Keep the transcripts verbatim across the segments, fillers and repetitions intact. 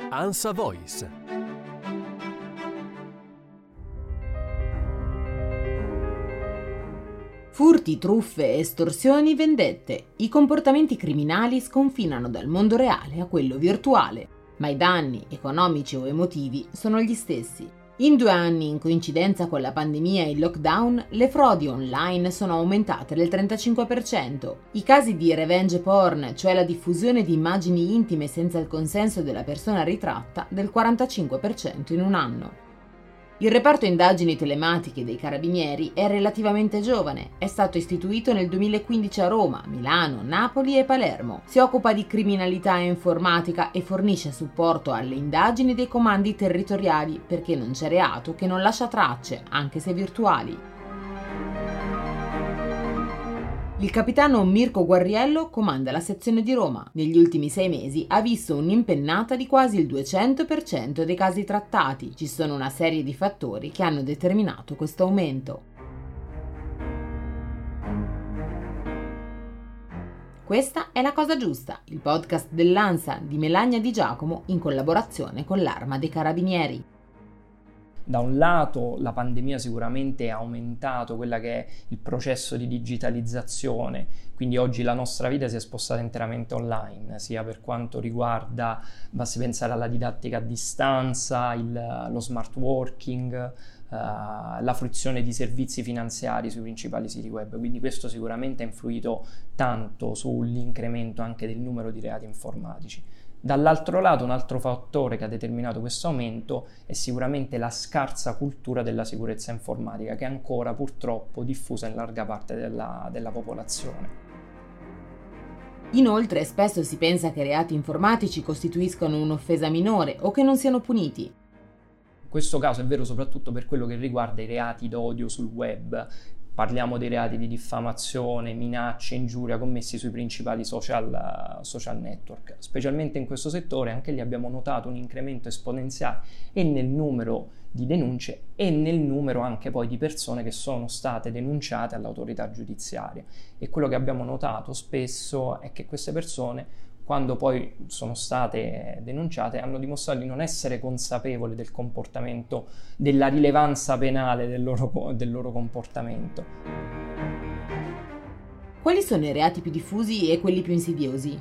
ANSA Voice. Furti, truffe, estorsioni, vendette. I comportamenti criminali sconfinano dal mondo reale a quello virtuale, ma i danni, economici o emotivi, sono gli stessi. In due anni, in coincidenza con la pandemia e il lockdown, le frodi online sono aumentate del trentacinque per cento. I casi di revenge porn, cioè la diffusione di immagini intime senza il consenso della persona ritratta, del quarantacinque per cento in un anno. Il reparto indagini telematiche dei Carabinieri è relativamente giovane, è stato istituito nel duemilaquindici a Roma, Milano, Napoli e Palermo. Si occupa di criminalità e informatica e fornisce supporto alle indagini dei comandi territoriali perché non c'è reato che non lascia tracce, anche se virtuali. Il capitano Mirko Guarriello comanda la sezione di Roma. Negli ultimi sei mesi ha visto un'impennata di quasi il duecento per cento dei casi trattati. Ci sono una serie di fattori che hanno determinato questo aumento. Questa è La Cosa Giusta, il podcast dell'ANSA di Melania Di Giacomo in collaborazione con l'Arma dei Carabinieri. Da un lato la pandemia sicuramente ha aumentato quella che è il processo di digitalizzazione, quindi oggi la nostra vita si è spostata interamente online, sia per quanto riguarda, basti pensare alla didattica a distanza, il, lo smart working, uh, la fruizione di servizi finanziari sui principali siti web, quindi questo sicuramente ha influito tanto sull'incremento anche del numero di reati informatici. Dall'altro lato, un altro fattore che ha determinato questo aumento è sicuramente la scarsa cultura della sicurezza informatica, che è ancora purtroppo diffusa in larga parte della, della popolazione. Inoltre, spesso si pensa che reati informatici costituiscano un'offesa minore o che non siano puniti. In questo caso è vero soprattutto per quello che riguarda i reati d'odio sul web. Parliamo dei reati di diffamazione, minacce, ingiuria commessi sui principali social, social network. Specialmente in questo settore anche lì abbiamo notato un incremento esponenziale e nel numero di denunce e nel numero anche poi di persone che sono state denunciate all'autorità giudiziaria. E quello che abbiamo notato spesso è che queste persone, quando poi sono state denunciate, hanno dimostrato di non essere consapevoli del comportamento, della rilevanza penale del loro, del loro comportamento. Quali sono i reati più diffusi e quelli più insidiosi?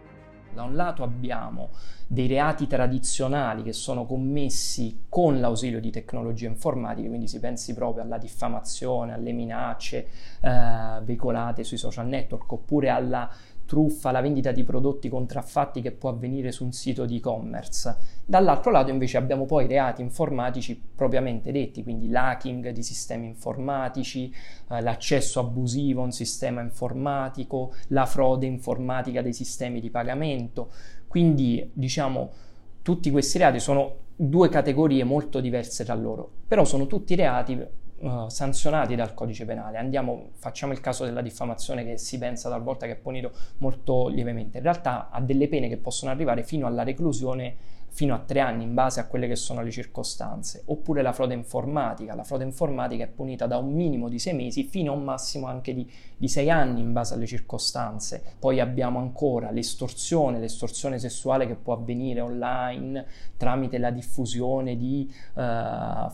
Da un lato abbiamo dei reati tradizionali che sono commessi con l'ausilio di tecnologie informatiche, quindi si pensi proprio alla diffamazione, alle minacce eh, veicolate sui social network, oppure alla truffa, la vendita di prodotti contraffatti che può avvenire su un sito di e-commerce. Dall'altro lato invece abbiamo poi reati informatici propriamente detti, quindi l'hacking di sistemi informatici, eh, l'accesso abusivo a un sistema informatico, la frode informatica dei sistemi di pagamento. Quindi diciamo tutti questi reati sono due categorie molto diverse tra loro, però sono tutti reati Uh, sanzionati dal codice penale. Andiamo, facciamo il caso della diffamazione, che si pensa talvolta che è punito molto lievemente. In realtà ha delle pene che possono arrivare fino alla reclusione fino a tre anni in base a quelle che sono le circostanze. Oppure la frode informatica. La frode informatica è punita da un minimo di sei mesi fino a un massimo anche di, di sei anni in base alle circostanze. Poi abbiamo ancora l'estorsione, l'estorsione sessuale che può avvenire online tramite la diffusione di uh,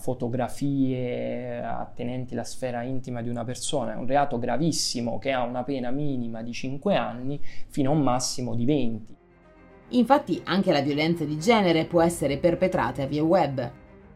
fotografie attenenti alla sfera intima di una persona. È un reato gravissimo che ha una pena minima di cinque anni fino a un massimo di venti. Infatti anche la violenza di genere può essere perpetrata via web.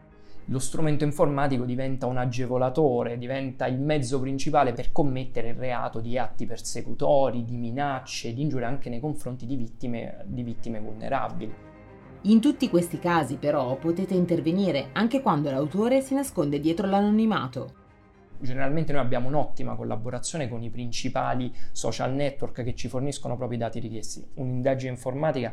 Lo strumento informatico diventa un agevolatore, diventa il mezzo principale per commettere il reato di atti persecutori, di minacce, di ingiurie anche nei confronti di vittime, di vittime vulnerabili. In tutti questi casi però potete intervenire anche quando l'autore si nasconde dietro l'anonimato. Generalmente noi abbiamo un'ottima collaborazione con i principali social network che ci forniscono proprio i dati richiesti. Un'indagine informatica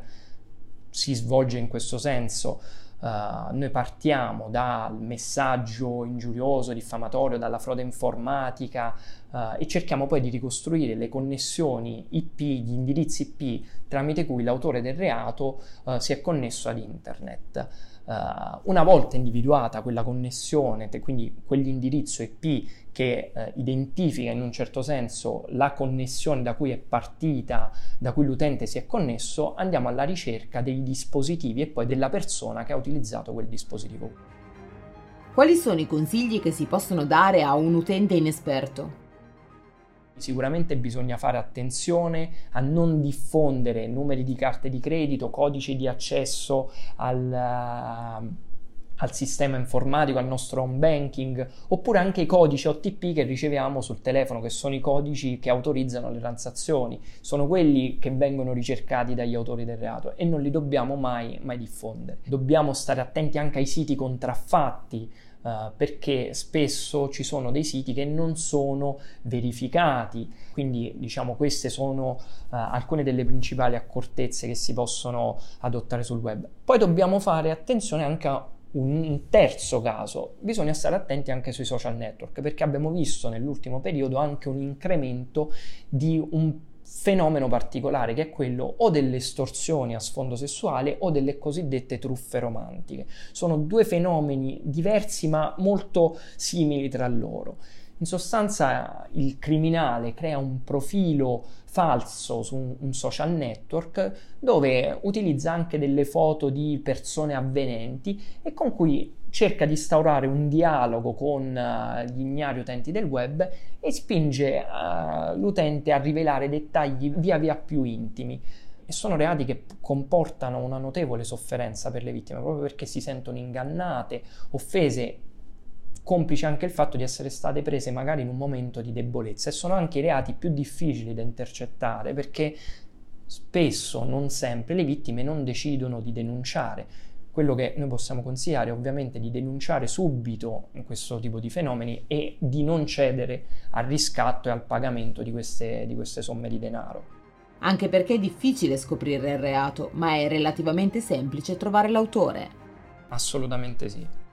si svolge in questo senso. Uh, noi partiamo dal messaggio ingiurioso, diffamatorio, dalla frode informatica uh, e cerchiamo poi di ricostruire le connessioni I P, gli indirizzi I P tramite cui l'autore del reato uh, si è connesso ad internet. Uh, una volta individuata quella connessione, quindi quell'indirizzo I P che uh, identifica in un certo senso la connessione da cui è partita, da cui l'utente si è connesso, andiamo alla ricerca dei dispositivi e poi della persona che ha utilizzato quel dispositivo. Quali sono i consigli che si possono dare a un utente inesperto? Sicuramente bisogna fare attenzione a non diffondere numeri di carte di credito, codici di accesso al, al sistema informatico, al nostro home banking, oppure anche i codici O T P che riceviamo sul telefono, che sono i codici che autorizzano le transazioni, sono quelli che vengono ricercati dagli autori del reato e non li dobbiamo mai, mai diffondere. Dobbiamo stare attenti anche ai siti contraffatti, Uh, perché spesso ci sono dei siti che non sono verificati, quindi diciamo queste sono uh, alcune delle principali accortezze che si possono adottare sul web. Poi dobbiamo fare attenzione anche a un terzo caso, bisogna stare attenti anche sui social network, perché abbiamo visto nell'ultimo periodo anche un incremento di un fenomeno particolare, che è quello o delle estorsioni a sfondo sessuale o delle cosiddette truffe romantiche. Sono due fenomeni diversi ma molto simili tra loro. In sostanza il criminale crea un profilo falso su un, un social network dove utilizza anche delle foto di persone avvenenti e con cui cerca di instaurare un dialogo con uh, gli ignari utenti del web e spinge uh, l'utente a rivelare dettagli via via più intimi. E sono reati che comportano una notevole sofferenza per le vittime, proprio perché si sentono ingannate, offese, complice anche il fatto di essere state prese magari in un momento di debolezza. E sono anche i reati più difficili da intercettare, perché spesso, non sempre, le vittime non decidono di denunciare. Quello che noi possiamo consigliare è ovviamente di denunciare subito questo tipo di fenomeni e di non cedere al riscatto e al pagamento di queste, di queste somme di denaro. Anche perché è difficile scoprire il reato, ma è relativamente semplice trovare l'autore. Assolutamente sì.